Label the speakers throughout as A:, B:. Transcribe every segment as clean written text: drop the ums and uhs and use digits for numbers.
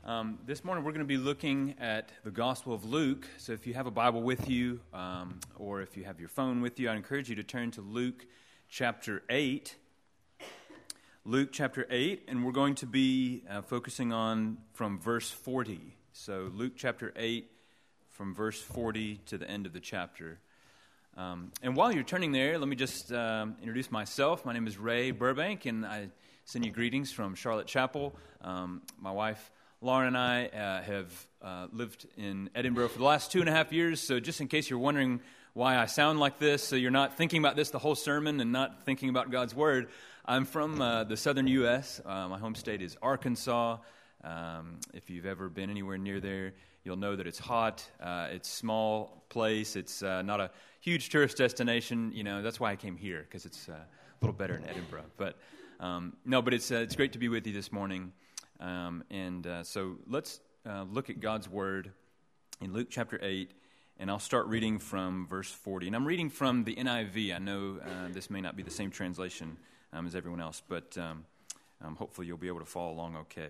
A: This morning we're going to be looking at the Gospel of Luke. So if you have a Bible with you, or if you have your phone with you, I encourage you to turn to Luke chapter 8. Luke chapter 8, and we're going to be focusing on from verse 40. So Luke chapter 8, from verse 40 to the end of the chapter. And while you're turning there, let me just introduce myself. My name is Ray Burbank, and I send you greetings from Charlotte Chapel. My wife Lauren and I have lived in Edinburgh for the last 2.5 years, so just in case you're wondering why I sound like this, so you're not thinking about this the whole sermon and not thinking about God's Word, I'm from the southern U.S. My home state is Arkansas. If you've ever been anywhere near there, you'll know that it's hot. It's a small place. It's not a huge tourist destination. You know, that's why I came here, because it's a little better in Edinburgh. But but it's great to be with you this morning. So let's look at God's Word in Luke chapter 8, and I'll start reading from verse 40. And I'm reading from the NIV. I know this may not be the same translation as everyone else, but hopefully you'll be able to follow along okay.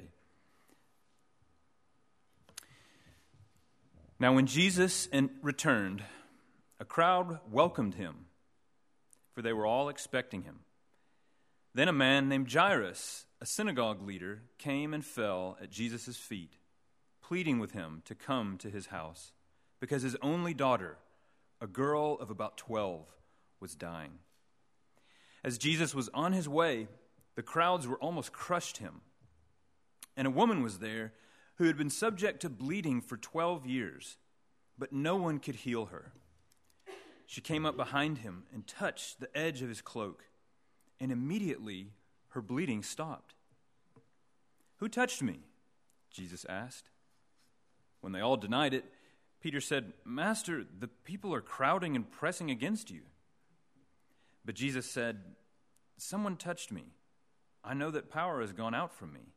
A: Now when Jesus returned, a crowd welcomed him, for they were all expecting him. Then a man named Jairus, a synagogue leader, came and fell at Jesus' feet, pleading with him to come to his house, because his only daughter, a girl of about 12, was dying. As Jesus was on his way, the crowds were almost crushed him. And a woman was there who had been subject to bleeding for 12 years, but no one could heal her. She came up behind him and touched the edge of his cloak, and immediately her bleeding stopped. "Who touched me?" Jesus asked. When they all denied it, Peter said, "Master, the people are crowding and pressing against you." But Jesus said, "Someone touched me. I know that power has gone out from me."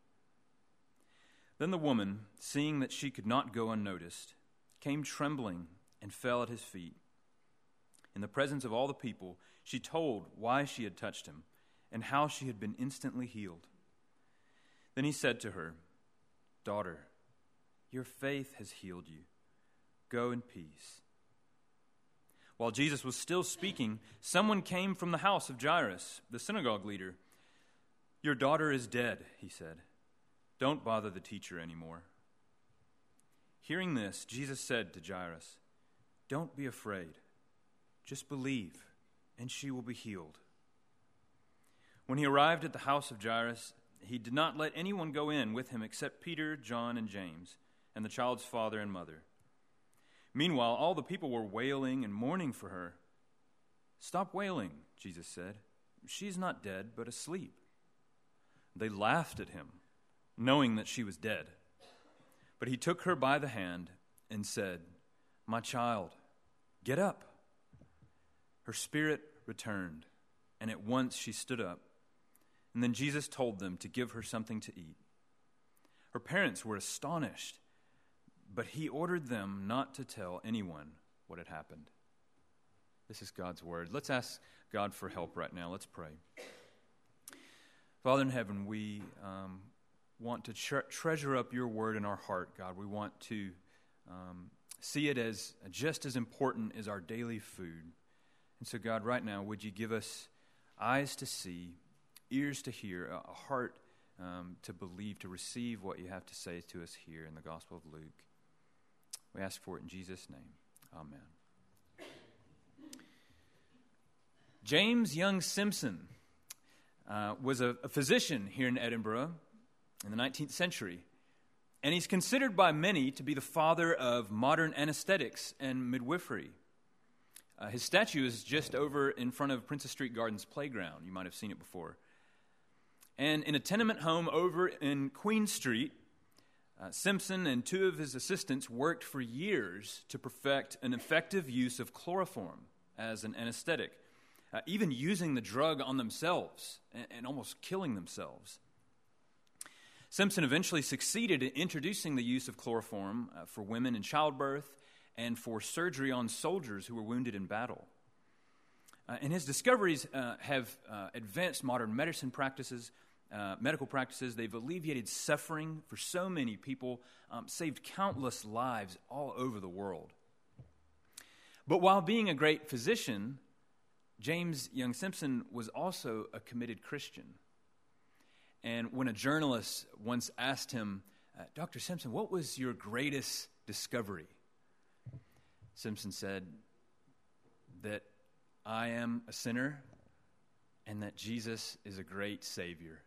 A: Then the woman, seeing that she could not go unnoticed, came trembling and fell at his feet. In the presence of all the people, she told why she had touched him and how she had been instantly healed. Then he said to her, "Daughter, your faith has healed you. Go in peace." While Jesus was still speaking, someone came from the house of Jairus, the synagogue leader. "Your daughter is dead," he said. "Don't bother the teacher anymore." Hearing this, Jesus said to Jairus, "Don't be afraid. Just believe, and she will be healed." When he arrived at the house of Jairus, he did not let anyone go in with him except Peter, John, and James, and the child's father and mother. Meanwhile, all the people were wailing and mourning for her. "Stop wailing," Jesus said. "She's not dead, but asleep." They laughed at him, knowing that she was dead. But he took her by the hand and said, "My child, get up." Her spirit returned, and at once she stood up. And then Jesus told them to give her something to eat. Her parents were astonished, but he ordered them not to tell anyone what had happened. This is God's Word. Let's ask God for help right now. Let's pray. Father in heaven, we want to treasure up your Word in our heart, God. We want to see it as just as important as our daily food. And so, God, right now, would you give us eyes to see, ears to hear, a heart to believe, to receive what you have to say to us here in the Gospel of Luke. We ask for it in Jesus' name. Amen. James Young Simpson was a physician here in Edinburgh in the 19th century, and he's considered by many to be the father of modern anesthetics and midwifery. His statue is just over in front of Princess Street Gardens playground. You might have seen it before. And in a tenement home over in Queen Street, Simpson and two of his assistants worked for years to perfect an effective use of chloroform as an anesthetic, even using the drug on themselves and almost killing themselves. Simpson eventually succeeded in introducing the use of chloroform for women in childbirth and for surgery on soldiers who were wounded in battle. And his discoveries have advanced modern medicine practices medical practices. They've alleviated suffering for so many people, saved countless lives all over the world. But while being a great physician, James Young Simpson was also a committed Christian. And when a journalist once asked him, Dr. Simpson, what was your greatest discovery? Simpson said that I am a sinner and that Jesus is a great Savior.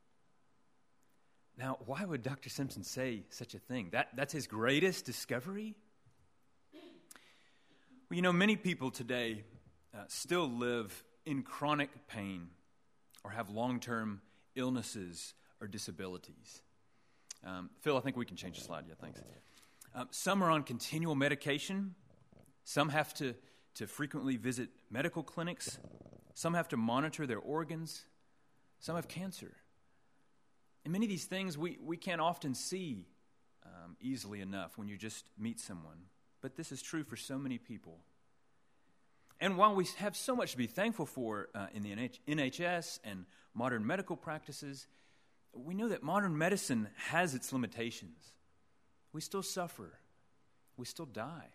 A: Now, why would Dr. Simpson say such a thing? That's his greatest discovery? Well, many people today still live in chronic pain or have long-term illnesses or disabilities. Phil, I think we can change the slide. Yeah, thanks. Some are on continual medication. Some have to frequently visit medical clinics. Some have to monitor their organs. Some have cancer. And many of these things we can't often see easily enough when you just meet someone. But this is true for so many people. And while we have so much to be thankful for in the NHS and modern medical practices, we know that modern medicine has its limitations. We still suffer. We still die.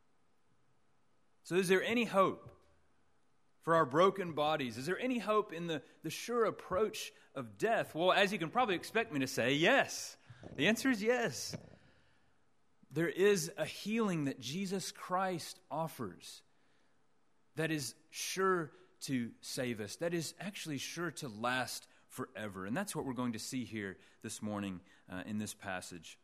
A: So is there any hope for our broken bodies? Is there any hope in the sure approach of death? Well, as you can probably expect me to say, yes. The answer is yes. There is a healing that Jesus Christ offers that is sure to save us, that is actually sure to last forever. And that's what we're going to see here this morning in this passage.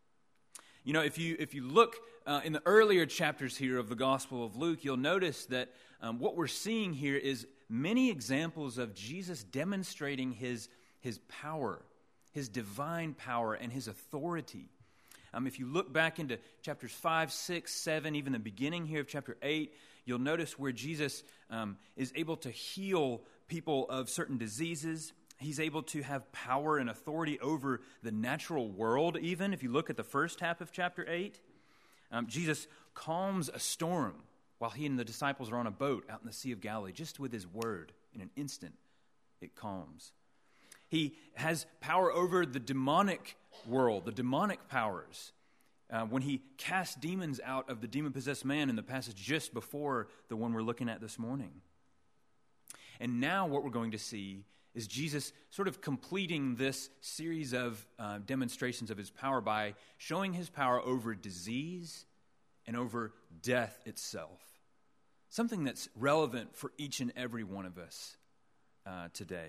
A: If you look in the earlier chapters here of the Gospel of Luke, you'll notice that what we're seeing here is many examples of Jesus demonstrating his power, his divine power, and his authority. If you look back into chapters 5, 6, 7, even the beginning here of chapter 8, you'll notice where Jesus is able to heal people of certain diseases. He's able to have power and authority over the natural world, even. If you look at the first half of chapter 8, Jesus calms a storm while he and the disciples are on a boat out in the Sea of Galilee, just with his word. In an instant, it calms. He has power over the demonic world, the demonic powers. When he cast demons out of the demon-possessed man in the passage just before the one we're looking at this morning. And now what we're going to see is Jesus sort of completing this series of demonstrations of his power by showing his power over disease and over death itself. Something that's relevant for each and every one of us today.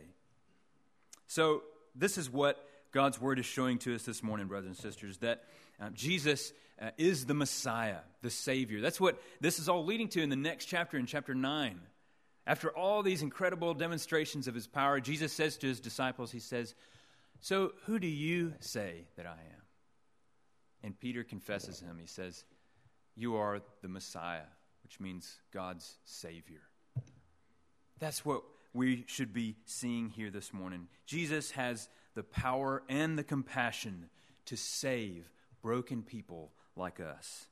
A: So this is what God's word is showing to us this morning, brothers and sisters, that Jesus is the Messiah, the Savior. That's what this is all leading to in the next chapter, in chapter 9. After all these incredible demonstrations of his power, Jesus says to his disciples, he says, "So who do you say that I am?" And Peter confesses him. He says, "You are the Messiah," which means God's Savior. That's what we should be seeing here this morning. Jesus has the power and the compassion to save broken people like us.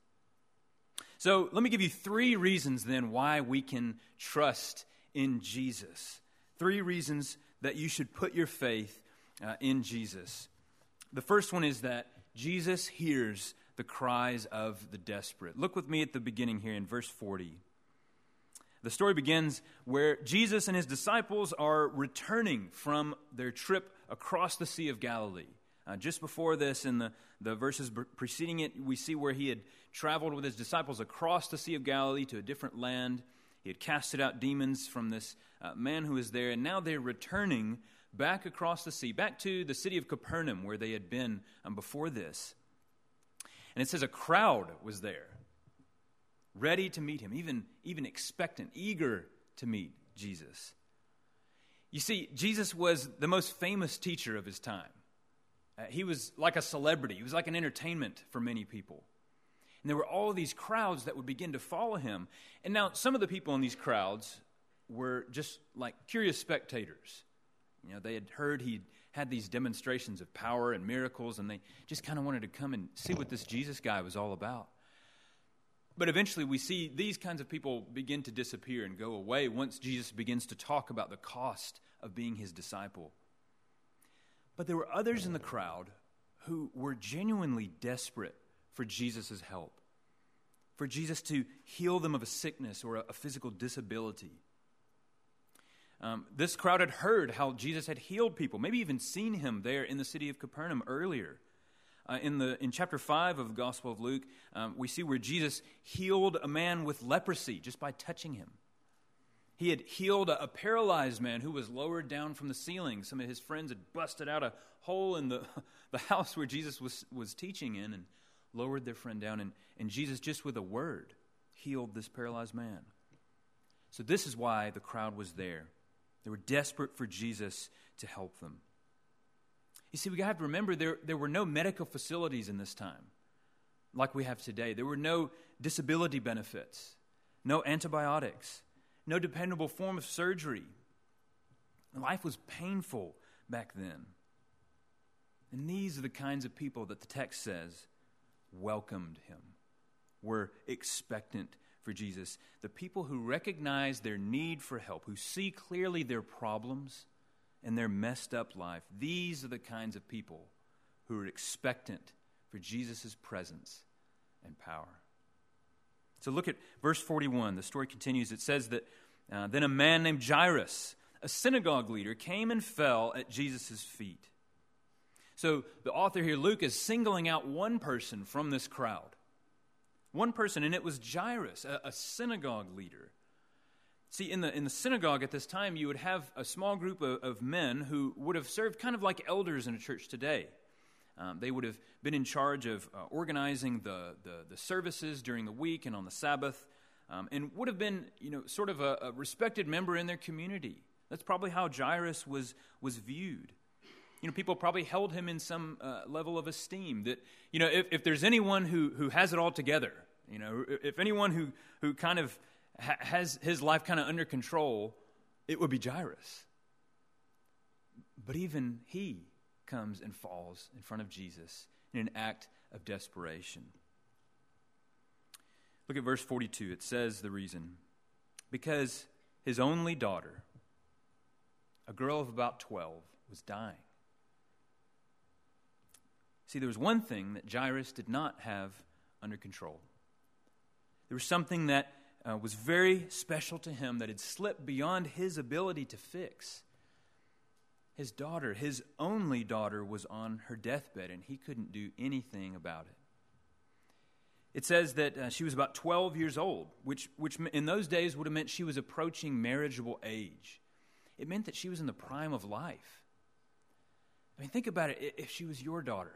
A: So let me give you 3 reasons then why we can trust in Jesus. 3 reasons that you should put your faith in Jesus. The first one is that Jesus hears the cries of the desperate. Look with me at the beginning here in verse 40. The story begins where Jesus and his disciples are returning from their trip across the Sea of Galilee. Just before this, in the verses preceding it, we see where he had traveled with his disciples across the Sea of Galilee to a different land. He had casted out demons from this man who was there, and now they're returning back across the sea, back to the city of Capernaum where they had been before this. And it says a crowd was there, ready to meet him, even expectant, eager to meet Jesus. You see, Jesus was the most famous teacher of his time. He was like a celebrity. He was like an entertainment for many people. And there were all these crowds that would begin to follow him. And now some of the people in these crowds were just like curious spectators. They had heard he had these demonstrations of power and miracles, and they just kind of wanted to come and see what this Jesus guy was all about. But eventually we see these kinds of people begin to disappear and go away once Jesus begins to talk about the cost of being his disciple. But there were others in the crowd who were genuinely desperate for Jesus' help, for Jesus to heal them of a sickness or a physical disability. This crowd had heard how Jesus had healed people, maybe even seen him there in the city of Capernaum earlier. In chapter 5 of the Gospel of Luke, we see where Jesus healed a man with leprosy just by touching him. He had healed a paralyzed man who was lowered down from the ceiling. Some of his friends had busted out a hole in the house where Jesus was teaching in and lowered their friend down. And Jesus, just with a word, healed this paralyzed man. So this is why the crowd was there. They were desperate for Jesus to help them. You see, we have to remember there were no medical facilities in this time like we have today. There were no disability benefits, no antibiotics, no dependable form of surgery. Life was painful back then. And these are the kinds of people that the text says welcomed him, were expectant for Jesus. The people who recognize their need for help, who see clearly their problems and their messed up life. These are the kinds of people who are expectant for Jesus' presence and power. So look at verse 41. The story continues. It says that then a man named Jairus, a synagogue leader, came and fell at Jesus' feet. So the author here, Luke, is singling out one person from this crowd. One person, and it was Jairus, a synagogue leader. See, in the synagogue at this time, you would have a small group of men who would have served kind of like elders in a church today. They would have been in charge of organizing the services during the week and on the Sabbath, and would have been, sort of a respected member in their community. That's probably how Jairus was viewed. People probably held him in some level of esteem. That, if there's anyone who has it all together, if anyone who kind of has his life kind of under control, it would be Jairus. But even he comes and falls in front of Jesus in an act of desperation. Look at verse 42. It says the reason. Because his only daughter, a girl of about 12, was dying. See, there was one thing that Jairus did not have under control. There was something that was very special to him that had slipped beyond his ability to fix. His daughter, his only daughter, was on her deathbed, and he couldn't do anything about it. It says that she was about 12 years old, which in those days would have meant she was approaching marriageable age. It meant that she was in the prime of life. I mean, think about it. If she was your daughter,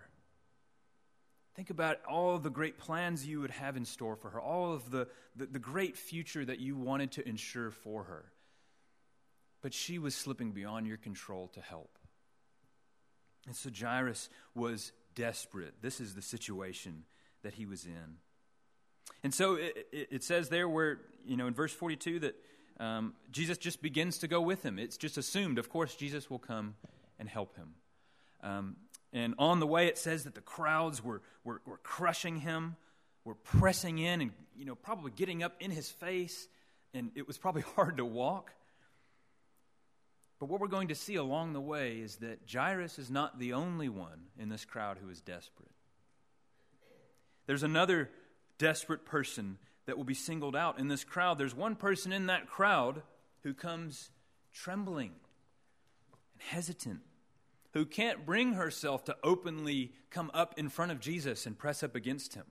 A: think about all of the great plans you would have in store for her, all of the great future that you wanted to ensure for her. But she was slipping beyond your control to help. And so Jairus was desperate. This is the situation that he was in. And so it says there where, in verse 42 that Jesus just begins to go with him. It's just assumed, of course, Jesus will come and help him. And on the way, it says that the crowds were crushing him, were pressing in and, probably getting up in his face. And it was probably hard to walk. But what we're going to see along the way is that Jairus is not the only one in this crowd who is desperate. There's another desperate person that will be singled out in this crowd. There's one person in that crowd who comes trembling and hesitant, who can't bring herself to openly come up in front of Jesus and press up against him.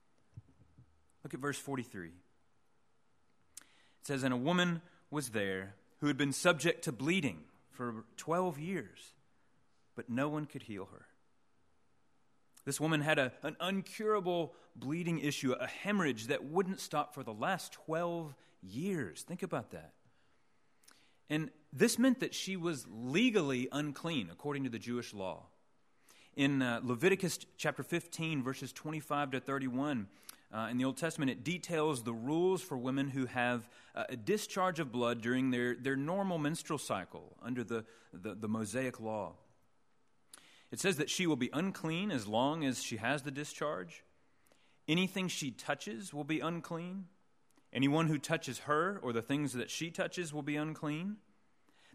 A: Look at verse 43. It says, and a woman was there who had been subject to bleeding for 12 years, but no one could heal her. This woman had an uncurable bleeding issue, a hemorrhage that wouldn't stop for the last 12 years. Think about that. And this meant that she was legally unclean, according to the Jewish law. In Leviticus chapter 15, verses 25 to 31, in the Old Testament, it details the rules for women who have a discharge of blood during their normal menstrual cycle under the Mosaic law. It says that she will be unclean as long as she has the discharge. Anything she touches will be unclean. Anyone who touches her or the things that she touches will be unclean.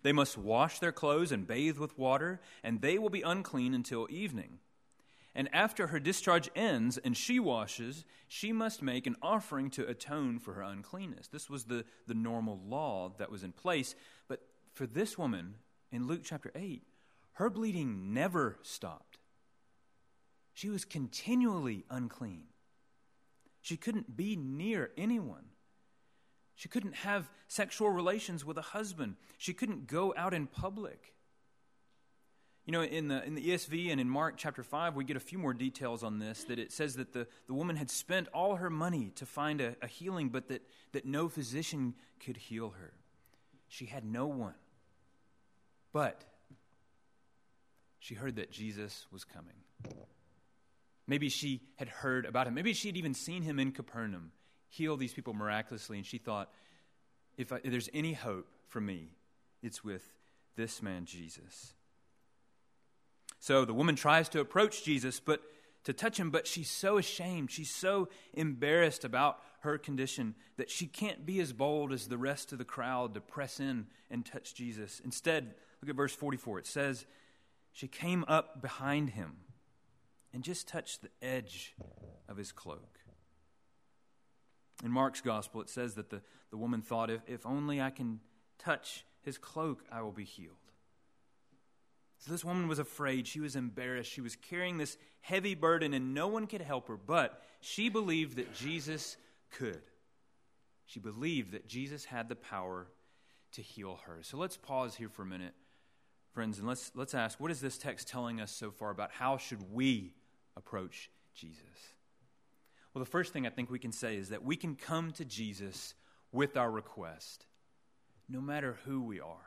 A: They must wash their clothes and bathe with water, and they will be unclean until evening. And after her discharge ends and she washes, she must make an offering to atone for her uncleanness. This was the normal law that was in place. But for this woman, in Luke chapter 8, her bleeding never stopped. She was continually unclean. She couldn't be near anyone. She couldn't have sexual relations with a husband. She couldn't go out in public. You know, in the ESV and in Mark chapter 5, we get a few more details on this, that it says that the woman had spent all her money to find a healing, but that no physician could heal her. She had no one. But she heard that Jesus was coming. Maybe she had heard about him. Maybe she had even seen him in Capernaum heal these people miraculously, and she thought, if there's any hope for me, it's with this man Jesus. So the woman tries to approach Jesus, but to touch him, but she's so ashamed, she's so embarrassed about her condition that she can't be as bold as the rest of the crowd to press in and touch Jesus. Instead, look at verse 44. It says, she came up behind him and just touched the edge of his cloak. In Mark's gospel, it says that the woman thought, if only I can touch his cloak, I will be healed. So this woman was afraid. She was embarrassed. She was carrying this heavy burden, and no one could help her, but she believed that Jesus could. She believed that Jesus had the power to heal her. So let's pause here for a minute, friends, and let's ask, what is this text telling us so far about how should we approach Jesus? Well, the first thing I think we can say is that we can come to Jesus with our request, no matter who we are.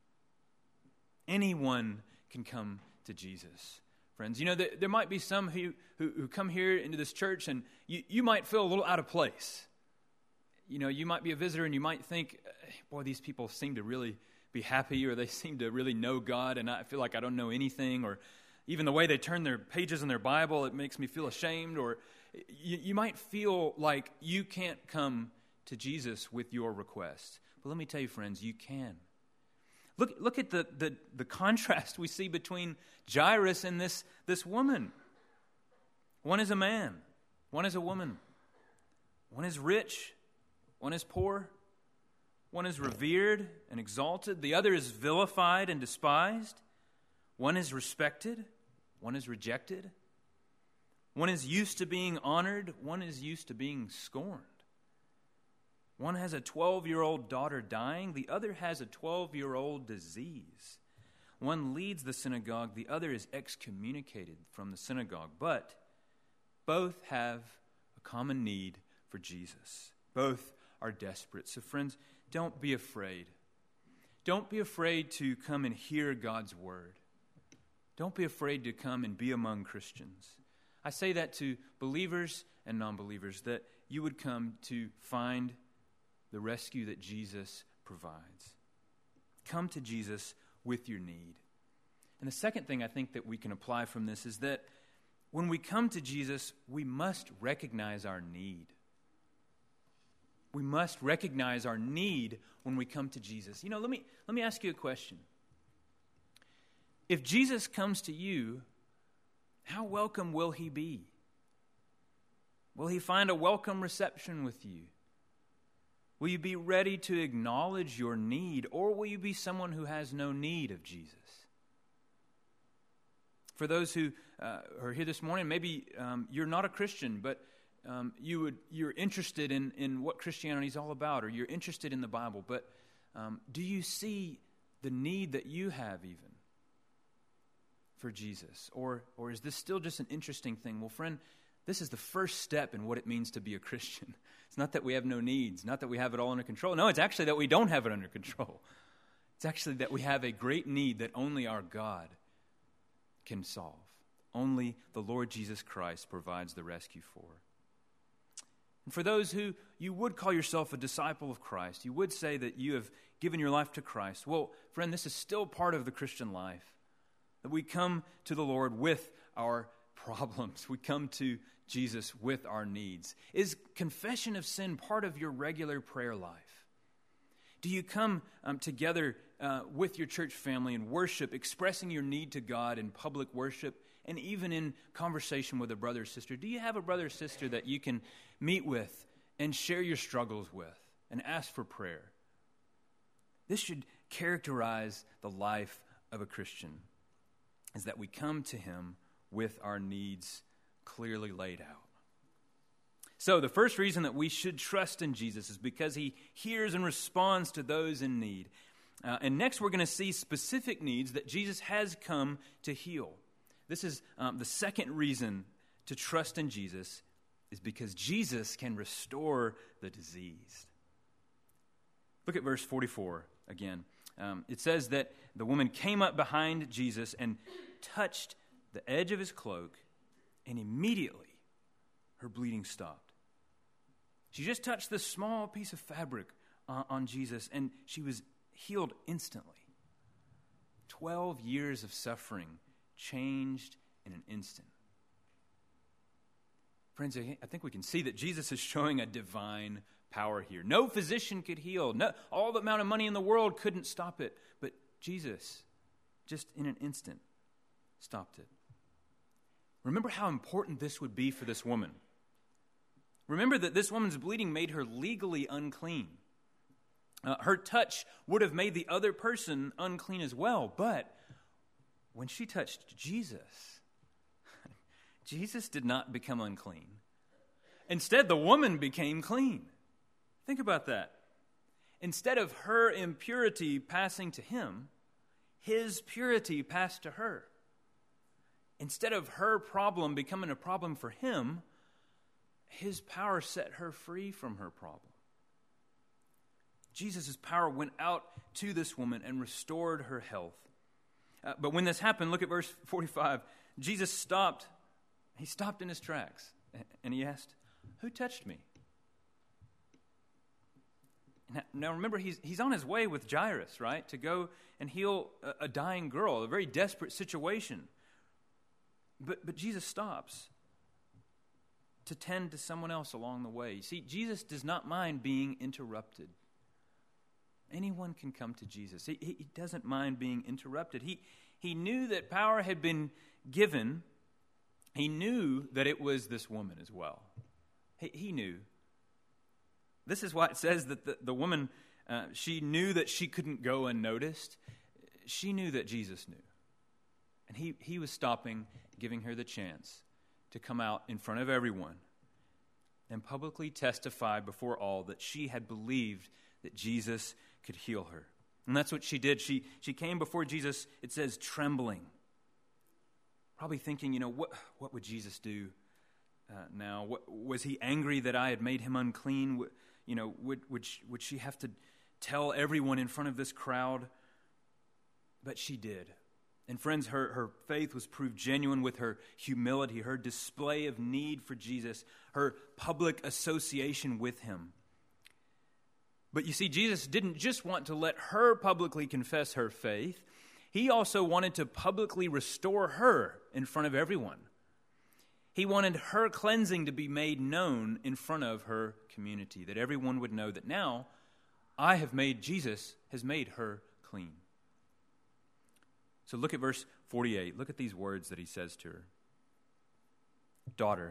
A: Anyone can come to Jesus, friends. You know, there might be some who come here into this church, and you might feel a little out of place. You know, you might be a visitor, and you might think, boy, these people seem to really be happy, or they seem to really know God, and I feel like I don't know anything, or even the way they turn their pages in their Bible, it makes me feel ashamed, or you might feel like you can't come to Jesus with your request. But let me tell you, friends, you can. Look at the contrast we see between Jairus and this woman. One is a man. One is a woman. One is rich. One is poor. One is revered and exalted. The other is vilified and despised. One is respected. One is rejected. One is used to being honored. One is used to being scorned. One has a 12-year-old daughter dying. The other has a 12-year-old disease. One leads the synagogue. The other is excommunicated from the synagogue. But both have a common need for Jesus. Both are desperate. So friends, don't be afraid. Don't be afraid to come and hear God's word. Don't be afraid to come and be among Christians. I say that to believers and non-believers, that you would come to find the rescue that Jesus provides. Come to Jesus with your need. And the second thing I think that we can apply from this is that when we come to Jesus, we must recognize our need. We must recognize our need when we come to Jesus. You know, let me ask you a question. If Jesus comes to you, how welcome will he be? Will he find a welcome reception with you? Will you be ready to acknowledge your need, or will you be someone who has no need of Jesus? For those who are here this morning, maybe you're not a Christian, but you're interested in what Christianity is all about, or you're interested in the Bible, but do you see the need that you have even for Jesus? Or is this still just an interesting thing? Well, friend, this is the first step in what it means to be a Christian. It's not that we have no needs, not that we have it all under control. No, it's actually that we don't have it under control. It's actually that we have a great need that only our God can solve. Only the Lord Jesus Christ provides the rescue for. And for those who you would call yourself a disciple of Christ, you would say that you have given your life to Christ. Well, friend, this is still part of the Christian life. That we come to the Lord with our problems. We come to Jesus with our needs. Is confession of sin part of your regular prayer life? Do you come together with your church family and worship, expressing your need to God in public worship and even in conversation with a brother or sister? Do you have a brother or sister that you can meet with and share your struggles with and ask for prayer? This should characterize the life of a Christian, is that we come to him with our needs clearly laid out. So the first reason that we should trust in Jesus is because he hears and responds to those in need. And next we're going to see specific needs that Jesus has come to heal. This is the second reason to trust in Jesus, is because Jesus can restore the diseased. Look at verse 44 again. It says that the woman came up behind Jesus and touched the edge of his cloak, and immediately her bleeding stopped. She just touched this small piece of fabric on Jesus, and she was healed instantly. 12 years of suffering changed in an instant. Friends, I think we can see that Jesus is showing a divine power here. No physician could heal. All the amount of money in the world couldn't stop it. But Jesus, just in an instant, stopped it. Remember how important this would be for this woman. Remember that this woman's bleeding made her legally unclean. Her touch would have made the other person unclean as well. But when she touched Jesus, Jesus did not become unclean. Instead, the woman became clean. Think about that. Instead of her impurity passing to him, his purity passed to her. Instead of her problem becoming a problem for him, his power set her free from her problem. Jesus' power went out to this woman and restored her health. But when this happened, look at verse 45. Jesus stopped. He stopped in his tracks, and he asked, "Who touched me?" Now remember, he's on his way with Jairus, right, to go and heal a dying girl, a very desperate situation. But Jesus stops to tend to someone else along the way. You see, Jesus does not mind being interrupted. Anyone can come to Jesus. He doesn't mind being interrupted. He knew that power had been given. He knew that it was this woman as well. He knew. This is why it says that the woman, she knew that she couldn't go unnoticed. She knew that Jesus knew. And he was stopping, giving her the chance to come out in front of everyone and publicly testify before all that she had believed that Jesus could heal her. And that's what she did. She came before Jesus, it says, trembling. Probably thinking, what would Jesus do now? Was he angry that I had made him unclean? Would she have to tell everyone in front of this crowd? But she did. And friends, her faith was proved genuine with her humility, her display of need for Jesus, her public association with him. But you see, Jesus didn't just want to let her publicly confess her faith. He also wanted to publicly restore her in front of everyone. He wanted her cleansing to be made known in front of her community, that everyone would know that now Jesus has made her clean. So look at verse 48. Look at these words that he says to her. "Daughter,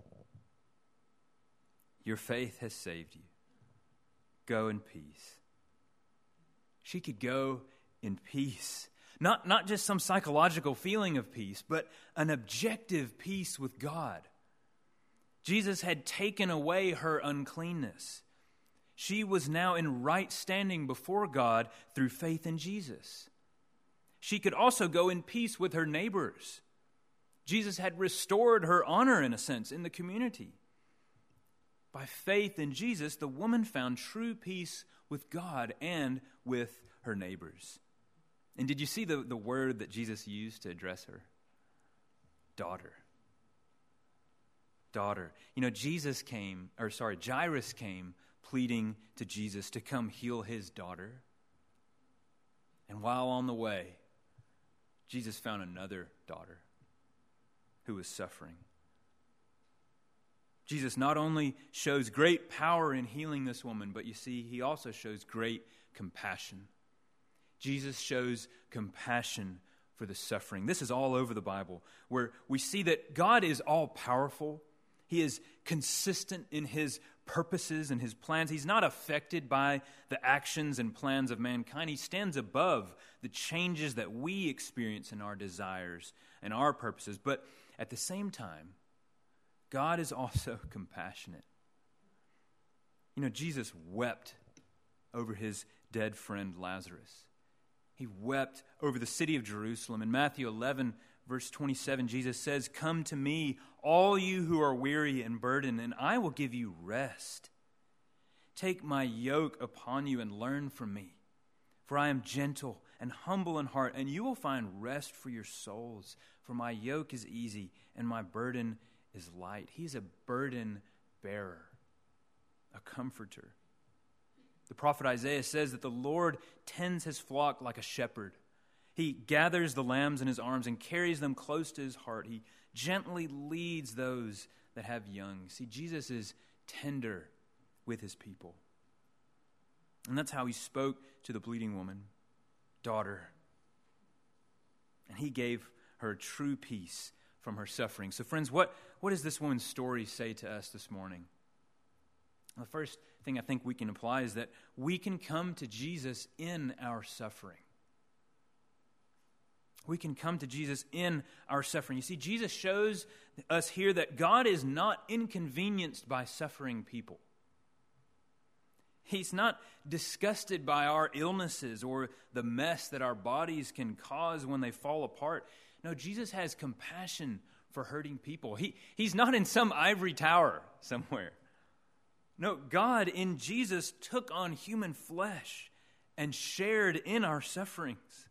A: your faith has saved you. Go in peace." She could go in peace. Not just some psychological feeling of peace, but an objective peace with God. Jesus had taken away her uncleanness. She was now in right standing before God through faith in Jesus. She could also go in peace with her neighbors. Jesus had restored her honor, in a sense, in the community. By faith in Jesus, the woman found true peace with God and with her neighbors. And did you see the word that Jesus used to address her? Daughter. Daughter. Jairus came pleading to Jesus to come heal his daughter. And while on the way, Jesus found another daughter who was suffering. Jesus not only shows great power in healing this woman, but you see, he also shows great compassion. Jesus shows compassion for the suffering. This is all over the Bible, where we see that God is all-powerful. He is consistent in his purposes and his plans. He's not affected by the actions and plans of mankind. He stands above the changes that we experience in our desires and our purposes. But at the same time, God is also compassionate. You know, Jesus wept over his dead friend Lazarus. He wept over the city of Jerusalem. In Matthew 11, verse 27, Jesus says, "Come to me, all you who are weary and burdened, and I will give you rest. Take my yoke upon you and learn from me, for I am gentle and humble in heart, and you will find rest for your souls. For my yoke is easy and my burden is light." He's a burden bearer, a comforter. The prophet Isaiah says that the Lord tends his flock like a shepherd. He gathers the lambs in his arms and carries them close to his heart. He gently leads those that have young. See, Jesus is tender with his people. And that's how he spoke to the bleeding woman, "Daughter." And he gave her true peace from her suffering. So friends, what does this woman's story say to us this morning? The first thing I think we can apply is that we can come to Jesus in our suffering. We can come to Jesus in our suffering. You see, Jesus shows us here that God is not inconvenienced by suffering people. He's not disgusted by our illnesses or the mess that our bodies can cause when they fall apart. No, Jesus has compassion for hurting people. He's not in some ivory tower somewhere. No, God in Jesus took on human flesh and shared in our sufferings.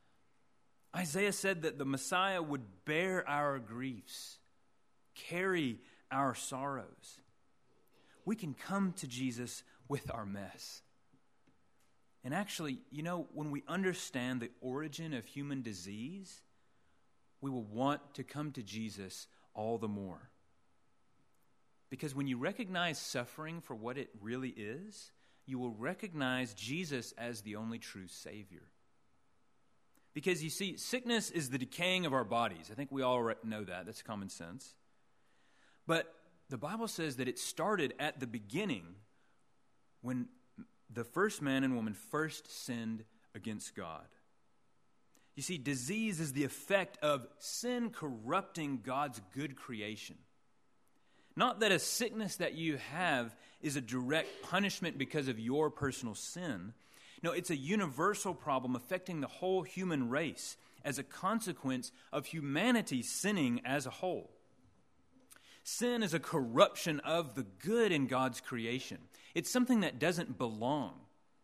A: Isaiah said that the Messiah would bear our griefs, carry our sorrows. We can come to Jesus with our mess. And actually, you know, when we understand the origin of human disease, we will want to come to Jesus all the more. Because when you recognize suffering for what it really is, you will recognize Jesus as the only true Savior. Because you see, sickness is the decaying of our bodies. I think we all know that. That's common sense. But the Bible says that it started at the beginning when the first man and woman first sinned against God. You see, disease is the effect of sin corrupting God's good creation. Not that a sickness that you have is a direct punishment because of your personal sin. No, it's a universal problem affecting the whole human race as a consequence of humanity sinning as a whole. Sin is a corruption of the good in God's creation. It's something that doesn't belong.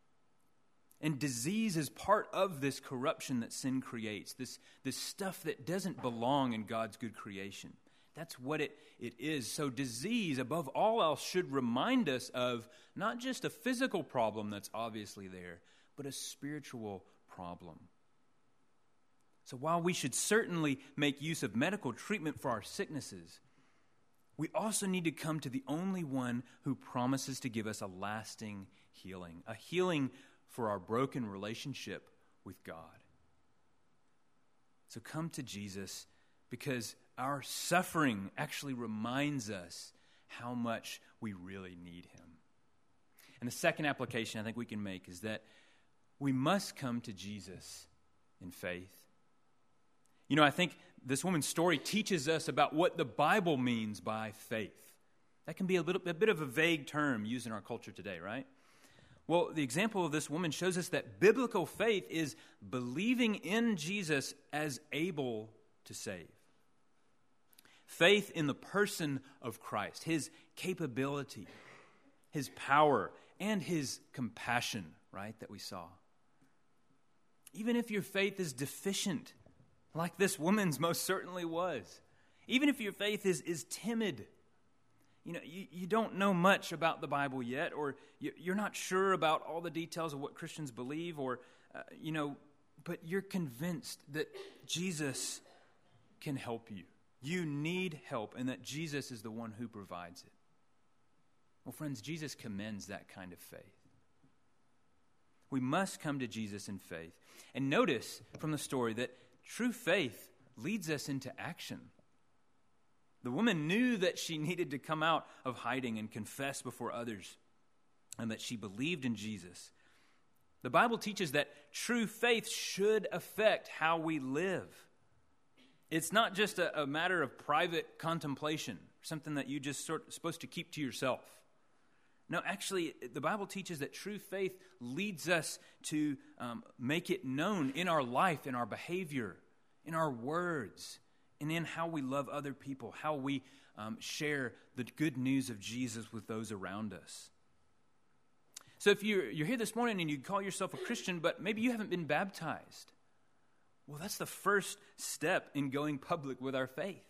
A: And disease is part of this corruption that sin creates, this stuff that doesn't belong in God's good creation. That's what it is. So disease, above all else, should remind us of not just a physical problem that's obviously there, but a spiritual problem. So while we should certainly make use of medical treatment for our sicknesses, we also need to come to the only one who promises to give us a lasting healing, a healing for our broken relationship with God. So come to Jesus because our suffering actually reminds us how much we really need him. And the second application I think we can make is that we must come to Jesus in faith. You know, I think this woman's story teaches us about what the Bible means by faith. That can be a bit of a vague term used in our culture today, right? Well, the example of this woman shows us that biblical faith is believing in Jesus as able to save. Faith in the person of Christ, his capability, his power, and his compassion, right, that we saw. Even if your faith is deficient, like this woman's most certainly was. Even if your faith is timid, you know, you don't know much about the Bible yet, or you're not sure about all the details of what Christians believe, or, but you're convinced that Jesus can help you. You need help, and that Jesus is the one who provides it. Well, friends, Jesus commends that kind of faith. We must come to Jesus in faith. And notice from the story that true faith leads us into action. The woman knew that she needed to come out of hiding and confess before others, and that she believed in Jesus. The Bible teaches that true faith should affect how we live. It's not just a matter of private contemplation, something that you just supposed to keep to yourself. No, actually, the Bible teaches that true faith leads us to make it known in our life, in our behavior, in our words, and in how we love other people, how we share the good news of Jesus with those around us. So if you're here this morning and you call yourself a Christian, but maybe you haven't been baptized, well, that's the first step in going public with our faith.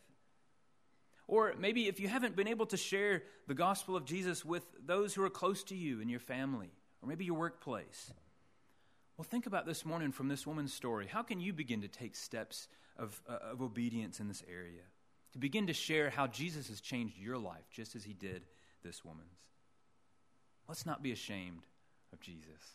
A: Or maybe if you haven't been able to share the gospel of Jesus with those who are close to you in your family, or maybe your workplace, well, think about this morning from this woman's story. How can you begin to take steps of obedience in this area, to begin to share how Jesus has changed your life just as he did this woman's? Let's not be ashamed of Jesus.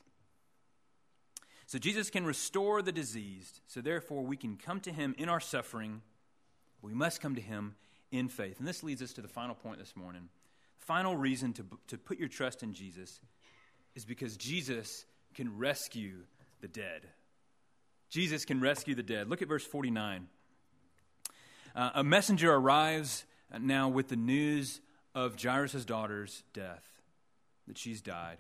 A: So Jesus can restore the diseased, so therefore we can come to him in our suffering. We must come to him in faith. And this leads us to the final point this morning. Final reason to put your trust in Jesus is because Jesus can rescue the dead. Jesus can rescue the dead. Look at verse 49. A messenger arrives now with the news of Jairus' daughter's death, that she's died.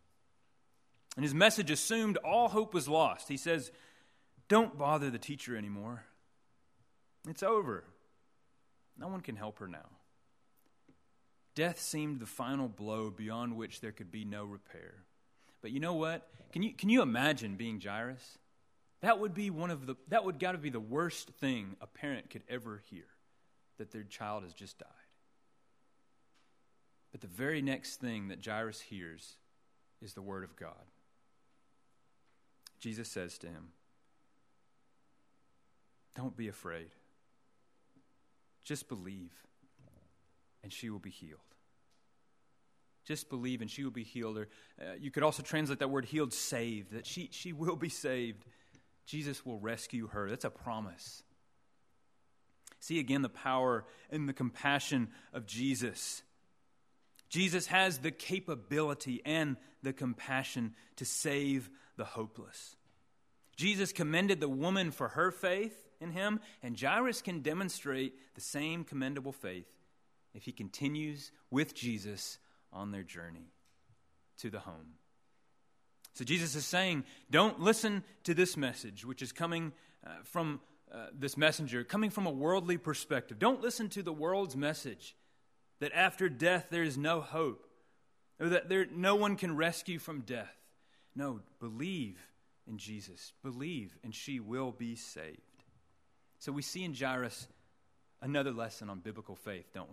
A: And his message assumed all hope was lost. He says, "Don't bother the teacher anymore. It's over. No one can help her now." Death seemed the final blow beyond which there could be no repair. But you know what? Can you imagine being Jairus? That would got to be the worst thing a parent could ever hear, that their child has just died. But the very next thing that Jairus hears is the word of God. Jesus says to him, "Don't be afraid. Just believe, and she will be healed." Just believe, and she will be healed. Or you could also translate that word healed, saved, that she will be saved. Jesus will rescue her. That's a promise. See again the power and the compassion of Jesus. Jesus has the capability and the compassion to save the hopeless. Jesus commended the woman for her faith in him, and Jairus can demonstrate the same commendable faith if he continues with Jesus on their journey to the home. So Jesus is saying, don't listen to this message, which is coming from this messenger, coming from a worldly perspective. Don't listen to the world's message that after death there is no hope, or that no one can rescue from death. No, believe in Jesus. Believe, and she will be saved. So we see in Jairus another lesson on biblical faith, don't we?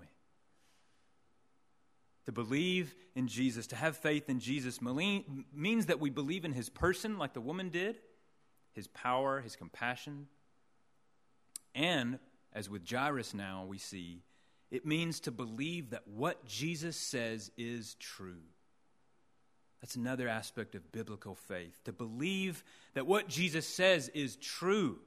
A: To believe in Jesus, to have faith in Jesus, means that we believe in his person like the woman did, his power, his compassion. And, as with Jairus now we see, it means to believe that what Jesus says is true. That's another aspect of biblical faith, to believe that what Jesus says is true.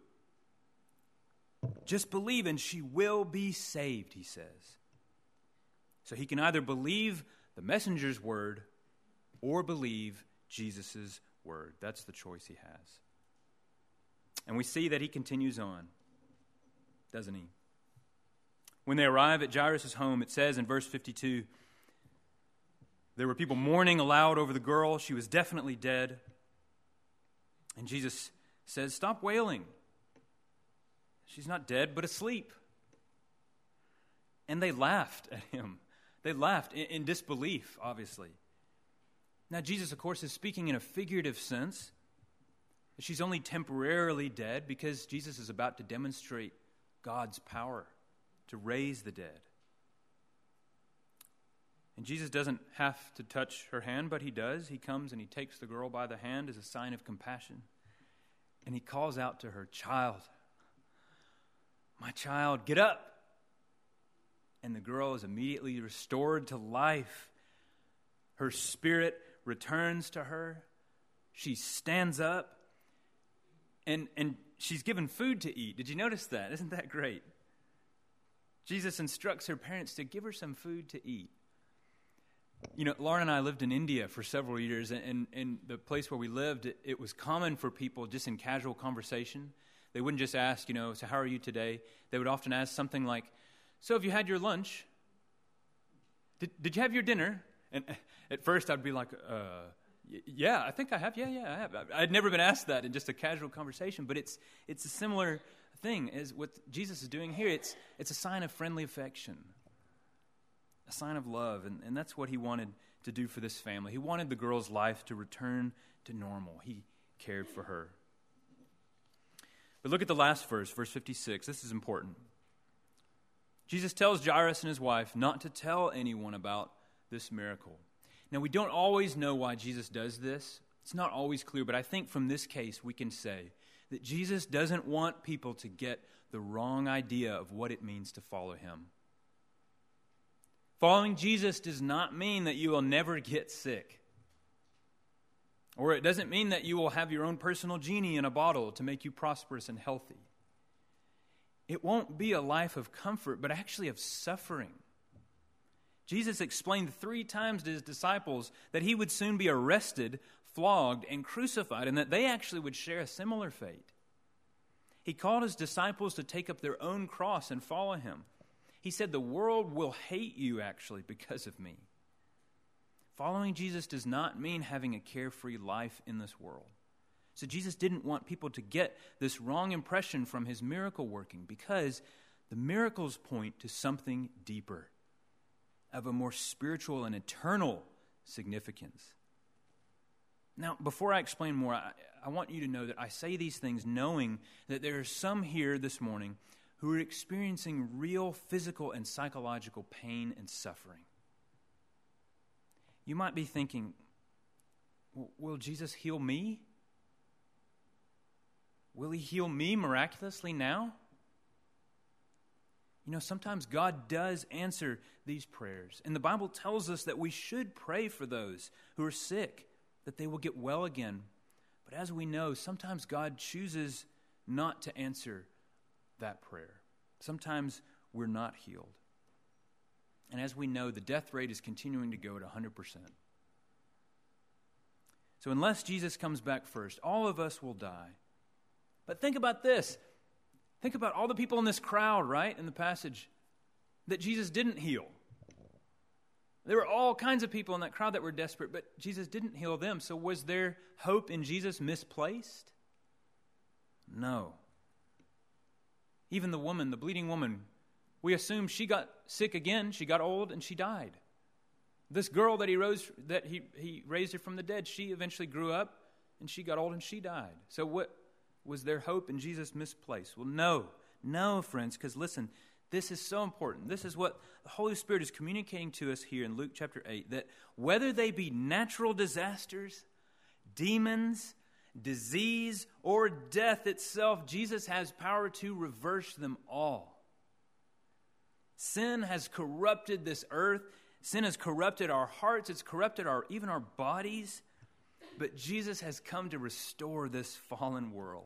A: Just believe and she will be saved, he says. So he can either believe the messenger's word or believe Jesus' word. That's the choice he has. And we see that he continues on, doesn't he? When they arrive at Jairus' home, it says in verse 52, there were people mourning aloud over the girl. She was definitely dead. And Jesus says, "Stop wailing. She's not dead, but asleep." And they laughed at him. They laughed in disbelief, obviously. Now, Jesus, of course, is speaking in a figurative sense. She's only temporarily dead because Jesus is about to demonstrate God's power to raise the dead. And Jesus doesn't have to touch her hand, but he does. He comes and he takes the girl by the hand as a sign of compassion. And he calls out to her, "Child, my child, get up." and the girl is immediately restored to life. Her spirit returns to her. She stands up, and she's given food to eat. Did you notice that? Isn't that great? Jesus instructs her parents to give her some food to eat. You know, Lauren and I lived in India for several years, and in the place where we lived, it was common for people just in casual conversation. They wouldn't just ask, so how are you today? They would often ask something like, so have you had your lunch? Did you have your dinner? And at first I'd be like, yeah, I think I have. Yeah, I have. I'd never been asked that in just a casual conversation, but it's a similar thing as what Jesus is doing here. It's a sign of friendly affection, a sign of love, and that's what he wanted to do for this family. He wanted the girl's life to return to normal. He cared for her. But look at the last verse 56. This is important. Jesus tells Jairus and his wife not to tell anyone about this miracle. Now, we don't always know why Jesus does this. It's not always clear, but I think from this case we can say that Jesus doesn't want people to get the wrong idea of what it means to follow him. Following Jesus does not mean that you will never get sick. Or it doesn't mean that you will have your own personal genie in a bottle to make you prosperous and healthy. It won't be a life of comfort, but actually of suffering. Jesus explained 3 times to his disciples that he would soon be arrested, flogged, and crucified, and that they actually would share a similar fate. He called his disciples to take up their own cross and follow him. He said, the world will hate you, actually, because of me. Following Jesus does not mean having a carefree life in this world. So Jesus didn't want people to get this wrong impression from his miracle working, because the miracles point to something deeper, of a more spiritual and eternal significance. Now, before I explain more, I want you to know that I say these things knowing that there are some here this morning who are experiencing real physical and psychological pain and suffering. You might be thinking, will Jesus heal me? Will he heal me miraculously now? Sometimes God does answer these prayers. And the Bible tells us that we should pray for those who are sick, that they will get well again. But as we know, sometimes God chooses not to answer that prayer. Sometimes we're not healed. And as we know, the death rate is continuing to go at 100%. So unless Jesus comes back first, all of us will die. But think about this. Think about all the people in this crowd, right, in the passage, that Jesus didn't heal. There were all kinds of people in that crowd that were desperate, but Jesus didn't heal them. So was their hope in Jesus misplaced? No. Even the woman, the bleeding woman, we assume she got sick again, she got old, and she died. This girl that he raised her from the dead, she eventually grew up, and she got old, and she died. So what? Was their hope in Jesus misplaced? Well, no, friends, because listen, this is so important. This is what the Holy Spirit is communicating to us here in Luke chapter 8, that whether they be natural disasters, demons, disease, or death itself, Jesus has power to reverse them all. Sin has corrupted this earth. Sin has corrupted our hearts. It's corrupted even our bodies. But Jesus has come to restore this fallen world.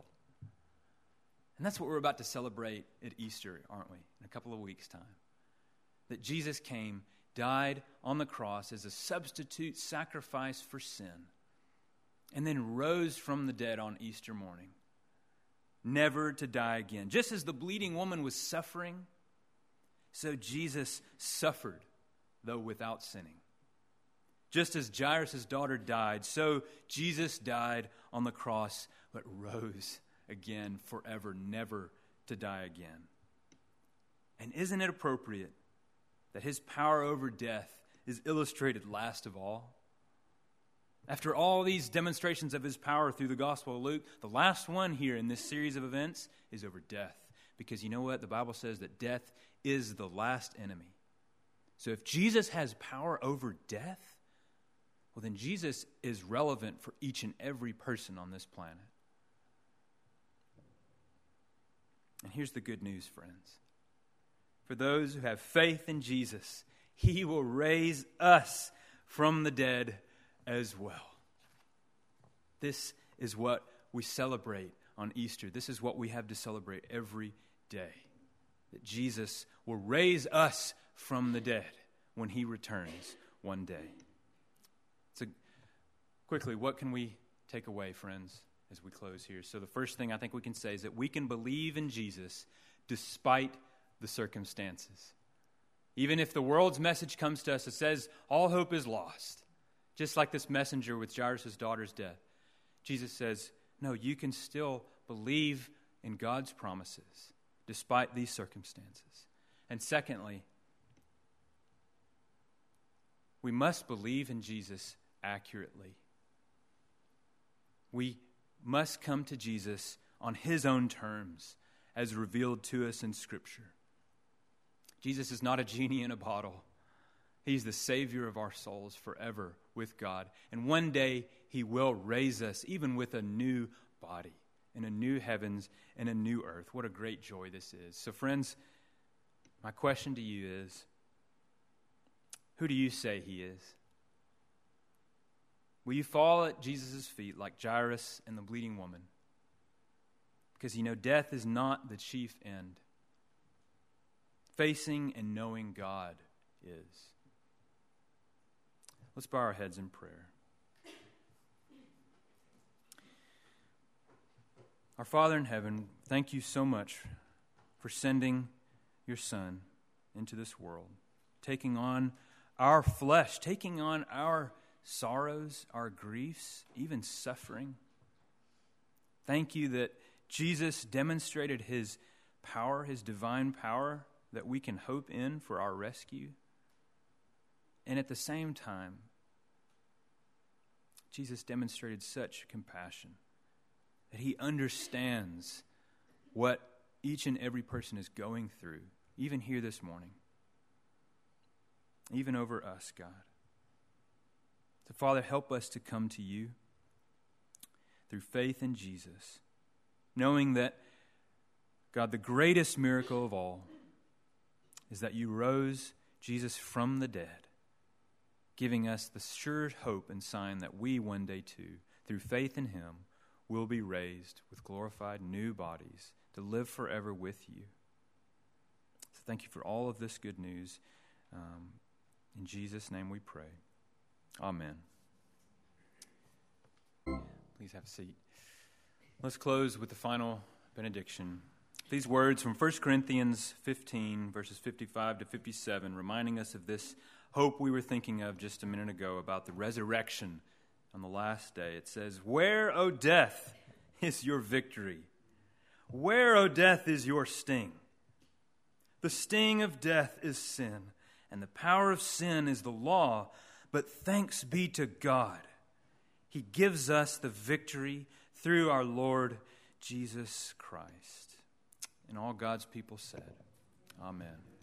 A: And that's what we're about to celebrate at Easter, aren't we? In a couple of weeks' time. That Jesus came, died on the cross as a substitute sacrifice for sin, and then rose from the dead on Easter morning, never to die again. Just as the bleeding woman was suffering, so Jesus suffered, though without sinning. Just as Jairus' daughter died, so Jesus died on the cross, but rose again forever, never to die again. And isn't it appropriate that his power over death is illustrated last of all? After all these demonstrations of his power through the Gospel of Luke, the last one here in this series of events is over death. Because you know what? The Bible says that death is the last enemy. So if Jesus has power over death, well, then Jesus is relevant for each and every person on this planet. And here's the good news, friends. for those who have faith in Jesus, He will raise us from the dead as well. This is what we celebrate on Easter. This is what we have to celebrate every day. That Jesus will raise us from the dead when He returns one day. So quickly, what can we take away, friends, as we close here? So the first thing I think we can say is that we can believe in Jesus despite the circumstances. Even if the world's message comes to us that says all hope is lost, just like this messenger with Jairus' daughter's death, Jesus says, no, you can still believe in God's promises despite these circumstances. And secondly, we must believe in Jesus accurately. We must come to Jesus on His own terms as revealed to us in Scripture. Jesus is not a genie in a bottle. He's the Savior of our souls forever with God. And one day He will raise us even with a new body in a new heavens and a new earth. What a great joy this is. So friends, my question to you is, who do you say He is? Will you fall at Jesus' feet like Jairus and the bleeding woman? Because you know death is not the chief end. Facing and knowing God is. Let's bow our heads in prayer. Our Father in heaven, thank you so much for sending your Son into this world, taking on our flesh, taking on our sorrows, our griefs, even suffering. Thank you that Jesus demonstrated His power, His divine power, that we can hope in for our rescue. And at the same time, Jesus demonstrated such compassion that He understands what each and every person is going through, even here this morning, even over us, God. So, Father, help us to come to you through faith in Jesus, knowing that, God, the greatest miracle of all is that you rose Jesus from the dead, giving us the sure hope and sign that we one day too, through faith in Him, will be raised with glorified new bodies to live forever with you. So thank you for all of this good news. In Jesus' name we pray. Amen. Please have a seat. Let's close with the final benediction. These words from 1 Corinthians 15, verses 55 to 57, reminding us of this hope we were thinking of just a minute ago about the resurrection on the last day. It says, "Where, O death, is your victory? Where, O death, is your sting? The sting of death is sin, and the power of sin is the law. But thanks be to God. He gives us the victory through our Lord Jesus Christ." And all God's people said, Amen.